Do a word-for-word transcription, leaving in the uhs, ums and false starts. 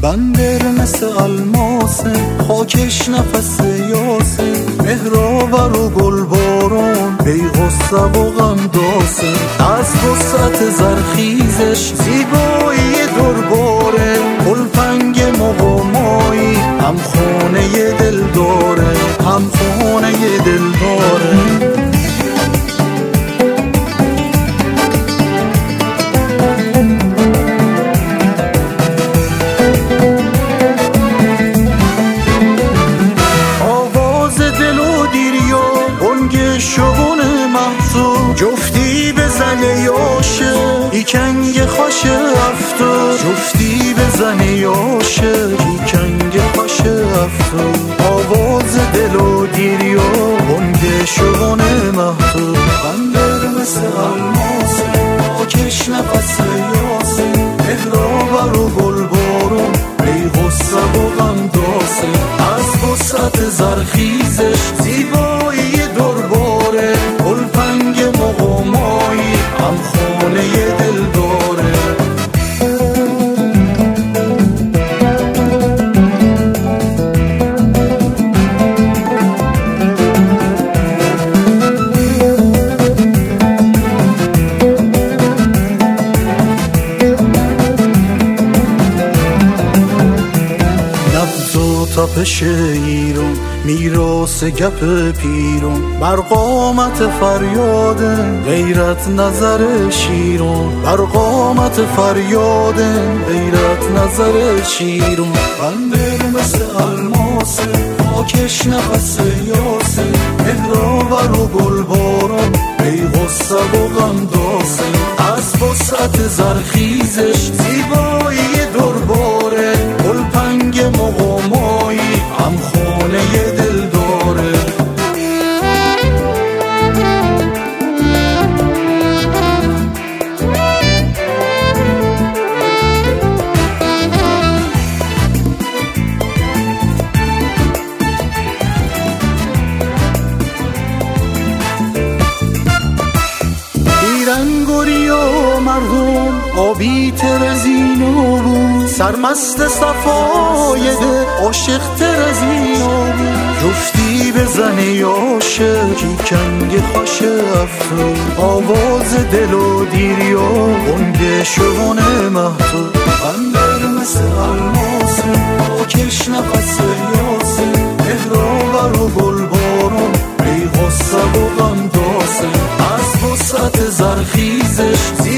بندر مثل الماسه، خاکش نفس یاسه، مهراور و گل بارون، بی غصه و غمداسه. از وسعت زرخیزش زیبایی درباره، گلپنگ مقامایی، هم خونه دل داره، هم خونه دل داره. شبون محصول جفتی بزنه یاشه، ایکنگ خوش افتو جفتی بزنه یاشه، ایکنگ خوش افتو. آواز دل و دیری و بنگ شبون محصول، بندر مثل الماسه، آکش نفس یاسه، مهراور و گل بارون، بی غصه و غمداسه. از وسعت زرخیزش زیبایی درباره، گلپنگ مقامایی، هم خونه دل داره. تپش ایران میراث گپ پیران، بر قامت فریاده غیرت نظر شیران، بر قامت فریاده غیرت نظر شیران. بندر مثل الماسه، خاکش نفس یاسه، مهراور و گل بارون، بی غصه و غمداسه. از وسعت زرخیزش زیبایی درباره، گلپنگ مقامایی، هم خونه دل داره. بیرنگوری و مرحوم آبی ترزینو بود، سرمست صفای ده عاشق ترزینو بود. جفتی بزنه یاشه، ایکنگ خوش افرو، آواز دل و دیری و بنگ شبون محتو. بندر مثل الماسه، آکش نفس یاسه، مهراور و گل بارون، بی غصه و غمداسه. از وسعت زرخیزش